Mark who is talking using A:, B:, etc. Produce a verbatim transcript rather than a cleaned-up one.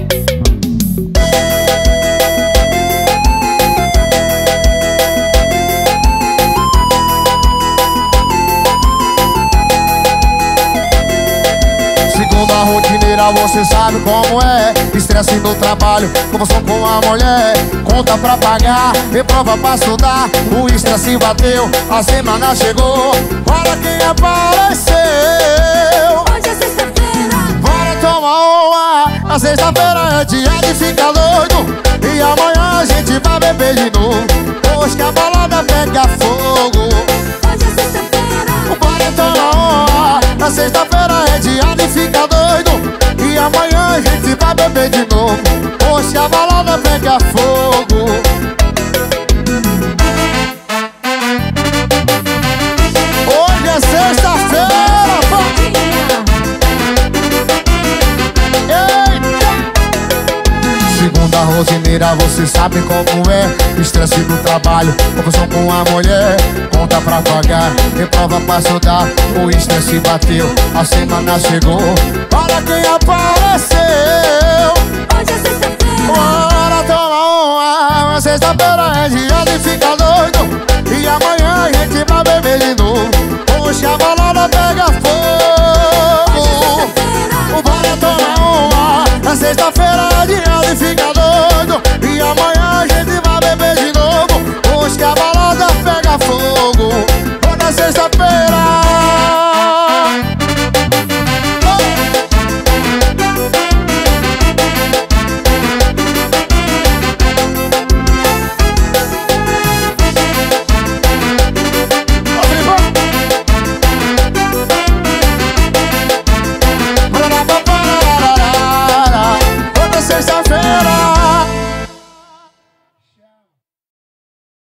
A: Segunda rotineira, você sabe como é. Estresse no trabalho, confusão com a mulher, conta pra pagar, reprova pra estudar. O estresse bateu, a semana chegou, olha quem apareceu.
B: Hoje é sexta-feira,
A: Bora tomar uma. A sexta-feira é dia de ficar doido, e amanhã a gente vai beber de novo, hoje que a balada pega fogo.
B: hoje é sexta-feira,
A: Bora tomar uma. A sexta-feira é dia de ficar doido, e amanhã a gente vai beber de novo, hoje que a balada pega fogo. Hoje é sexta-feira, segunda rotineira, você sabe como é. Estresse no trabalho, confusão com a mulher, conta pra pagar, reprova pra estudar. O estresse bateu, a semana chegou, olha quem apareceu.
B: hoje é sexta-feira,
A: Bora tomar uma. Sexta-feira é dia de ficar doido, e amanhã a gente vai beber de novo, hoje a balada pega fogo. Bora tomar uma. A sexta-feira é dia de ficar doido, e amanhã a gente vai beber de novo, hoje que a balada pega fogo. Hoje é sexta-feira. Hoje é sexta-feira.